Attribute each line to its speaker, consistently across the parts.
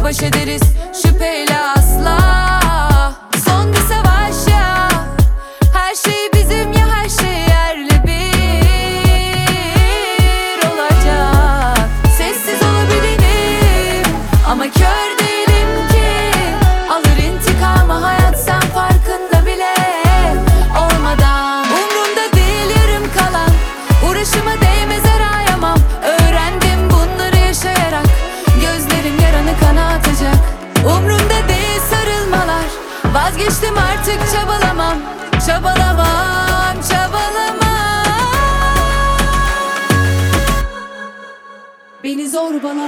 Speaker 1: baş ederiz şüpheyle asla. Son bir savaş ya, her şey bizim ya her şey yerle bir olacak. Sessiz olabilirim ama kör değilim ki. Alır intikamı hayat sen farkında bile olmadan. Umrumda değil yarım kalan, uğraşıma değmez arayamam. Öğrendim bunları yaşayarak, gözlerim yaranı kanatacak. Umrumda değil sarılmalar, vazgeçtim artık çabalamam. Çabalamam, çabalamam. Beni zorbalama.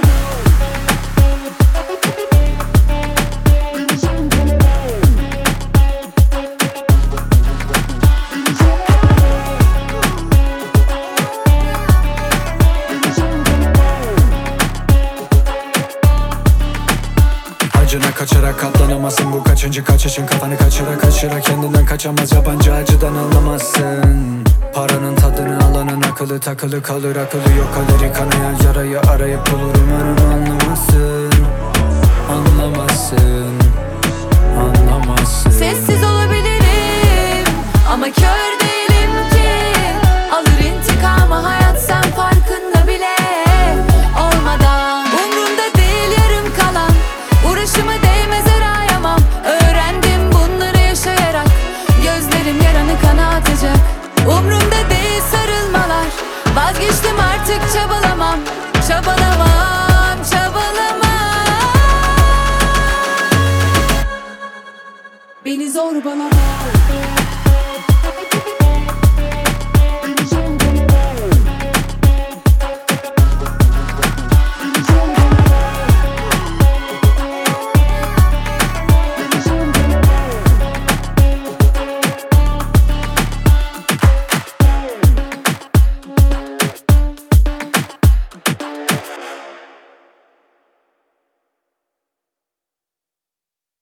Speaker 2: Acına kaçarak katlanamazsın, bu kaçıncı kaçışın. Kafanı kaçıra kaçıra kendinden kaçamaz, yabancı acıdan anlamazsın. Paranın tadını alanın akıllı takılı kalır, akıllı yok kalır. Kanayan yarayı arayıp bulur, umarım anlamazsın. Anlamazsın, anlamazsın.
Speaker 1: Sessiz olabilirim ama kör değilim ki. Alır intikamı hayat sen farkında bile olmadan. Umrumda değil yarım kalan, uğraşıma değmez arayamam. Öğrendim bunları yaşayarak, gözlerim yaranı kanatacak. Umrumda değil sarılmalar, vazgeçtim artık çabalamam. Çabalamam, çabalamam. Beni zorbalama.